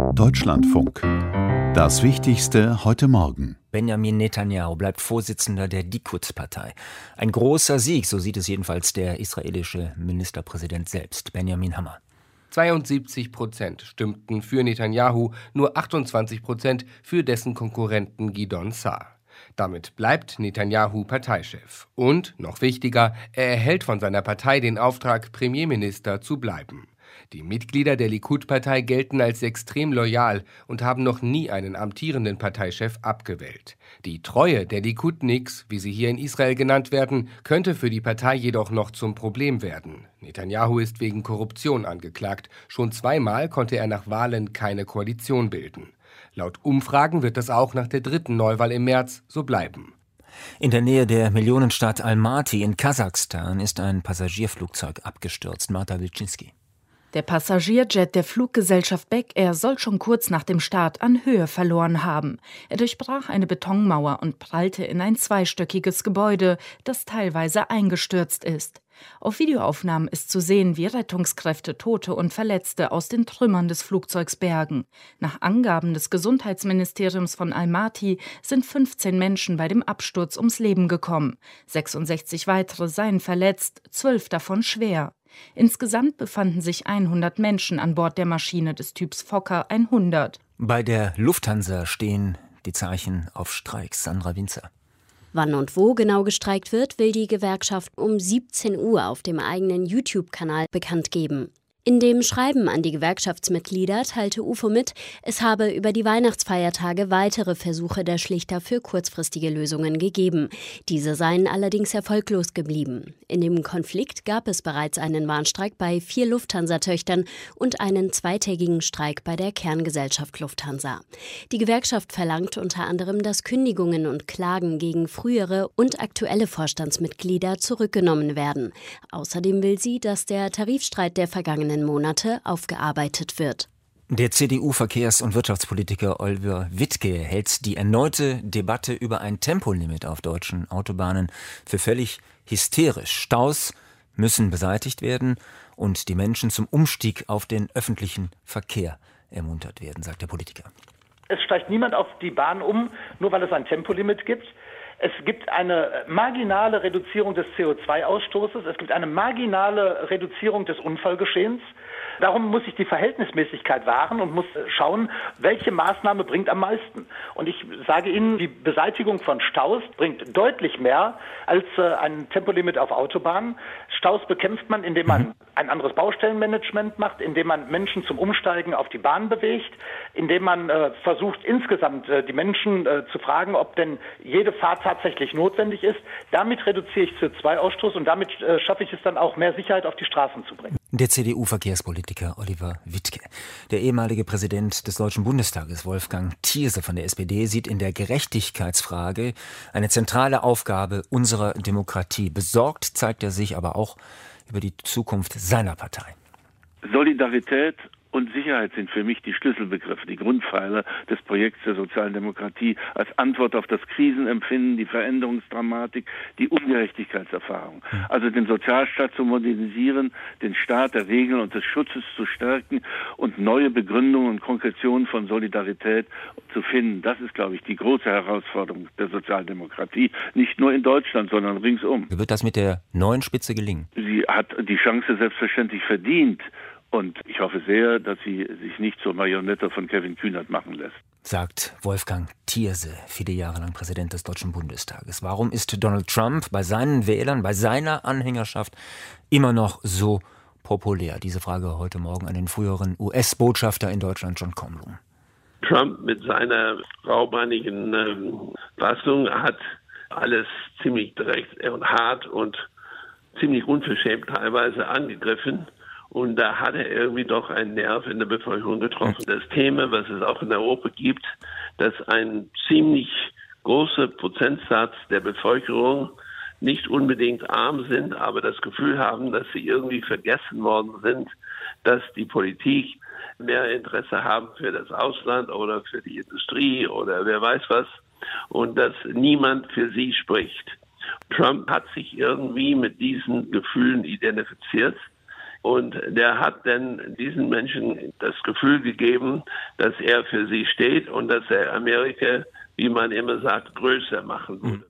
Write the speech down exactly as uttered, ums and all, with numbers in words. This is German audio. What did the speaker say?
Deutschlandfunk. Das Wichtigste heute Morgen. Benjamin Netanyahu bleibt Vorsitzender der Likud-Partei. Ein großer Sieg, so sieht es jedenfalls der israelische Ministerpräsident selbst, Benjamin Hammer. zweiundsiebzig Prozent stimmten für Netanyahu, nur achtundzwanzig Prozent für dessen Konkurrenten Gidon Saar. Damit bleibt Netanyahu Parteichef. Und, noch wichtiger, er erhält von seiner Partei den Auftrag, Premierminister zu bleiben. Die Mitglieder der Likud-Partei gelten als extrem loyal und haben noch nie einen amtierenden Parteichef abgewählt. Die Treue der Likudniks, wie sie hier in Israel genannt werden, könnte für die Partei jedoch noch zum Problem werden. Netanyahu ist wegen Korruption angeklagt. Schon zweimal konnte er nach Wahlen keine Koalition bilden. Laut Umfragen wird das auch nach der dritten Neuwahl im März so bleiben. In der Nähe der Millionenstadt Almaty in Kasachstan ist ein Passagierflugzeug abgestürzt. Marta Wilczynski. Der Passagierjet der Fluggesellschaft Bek Air soll schon kurz nach dem Start an Höhe verloren haben. Er durchbrach eine Betonmauer und prallte in ein zweistöckiges Gebäude, das teilweise eingestürzt ist. Auf Videoaufnahmen ist zu sehen, wie Rettungskräfte Tote und Verletzte aus den Trümmern des Flugzeugs bergen. Nach Angaben des Gesundheitsministeriums von Almaty sind fünfzehn Menschen bei dem Absturz ums Leben gekommen. sechsundsechzig weitere seien verletzt, zwölf davon schwer. Insgesamt befanden sich hundert Menschen an Bord der Maschine des Typs Fokker hundert. Bei der Lufthansa stehen die Zeichen auf Streiks. Sandra Winzer. Wann und wo genau gestreikt wird, will die Gewerkschaft um siebzehn Uhr auf dem eigenen YouTube-Kanal bekannt geben. In dem Schreiben an die Gewerkschaftsmitglieder teilte U F O mit, es habe über die Weihnachtsfeiertage weitere Versuche der Schlichter für kurzfristige Lösungen gegeben. Diese seien allerdings erfolglos geblieben. In dem Konflikt gab es bereits einen Warnstreik bei vier Lufthansa-Töchtern und einen zweitägigen Streik bei der Kerngesellschaft Lufthansa. Die Gewerkschaft verlangt unter anderem, dass Kündigungen und Klagen gegen frühere und aktuelle Vorstandsmitglieder zurückgenommen werden. Außerdem will sie, dass der Tarifstreit der vergangenen Monate aufgearbeitet wird. Der C D U-Verkehrs- und Wirtschaftspolitiker Oliver Wittke hält die erneute Debatte über ein Tempolimit auf deutschen Autobahnen für völlig hysterisch. Staus müssen beseitigt werden und die Menschen zum Umstieg auf den öffentlichen Verkehr ermuntert werden, sagt der Politiker. Es steigt niemand auf die Bahn um, nur weil es ein Tempolimit gibt. Es gibt eine marginale Reduzierung des C O zwei Ausstoßes. Es gibt eine marginale Reduzierung des Unfallgeschehens. Darum muss ich die Verhältnismäßigkeit wahren und muss schauen, welche Maßnahme bringt am meisten. Und ich sage Ihnen, die Beseitigung von Staus bringt deutlich mehr als äh, ein Tempolimit auf Autobahnen. Staus bekämpft man, indem man ein anderes Baustellenmanagement macht, indem man Menschen zum Umsteigen auf die Bahn bewegt, indem man äh, versucht, insgesamt äh, die Menschen äh, zu fragen, ob denn jede Fahrt tatsächlich notwendig ist. Damit reduziere ich C O zwei Ausstoß und damit äh, schaffe ich es dann auch, mehr Sicherheit auf die Straßen zu bringen. Der C D U-Verkehrspolitiker Oliver Wittke. Der ehemalige Präsident des Deutschen Bundestages, Wolfgang Thierse von der S P D, sieht in der Gerechtigkeitsfrage eine zentrale Aufgabe unserer Demokratie. Besorgt zeigt er sich aber auch über die Zukunft seiner Partei. Solidarität und Sicherheit sind für mich die Schlüsselbegriffe, die Grundpfeiler des Projekts der sozialen Demokratie als Antwort auf das Krisenempfinden, die Veränderungsdramatik, die Ungerechtigkeitserfahrung. Also den Sozialstaat zu modernisieren, den Staat der Regeln und des Schutzes zu stärken und neue Begründungen und Konkretionen von Solidarität zu finden. Das ist, glaube ich, die große Herausforderung der Sozialdemokratie, nicht nur in Deutschland, sondern ringsum. Wird das mit der neuen Spitze gelingen? Sie hat die Chance selbstverständlich verdient. Und ich hoffe sehr, dass sie sich nicht zur Marionette von Kevin Kühnert machen lässt. Sagt Wolfgang Thierse, viele Jahre lang Präsident des Deutschen Bundestages. Warum ist Donald Trump bei seinen Wählern, bei seiner Anhängerschaft immer noch so populär? Diese Frage heute Morgen an den früheren U S-Botschafter in Deutschland, John Kornblum. Trump mit seiner raubeinigen ähm, Fassung hat alles ziemlich direkt und hart und ziemlich unverschämt teilweise angegriffen. Und da hat er irgendwie doch einen Nerv in der Bevölkerung getroffen. Das Thema, was es auch in Europa gibt, dass ein ziemlich großer Prozentsatz der Bevölkerung nicht unbedingt arm sind, aber das Gefühl haben, dass sie irgendwie vergessen worden sind, dass die Politik mehr Interesse haben für das Ausland oder für die Industrie oder wer weiß was und dass niemand für sie spricht. Trump hat sich irgendwie mit diesen Gefühlen identifiziert. Und der hat dann diesen Menschen das Gefühl gegeben, dass er für sie steht und dass er Amerika, wie man immer sagt, größer machen würde.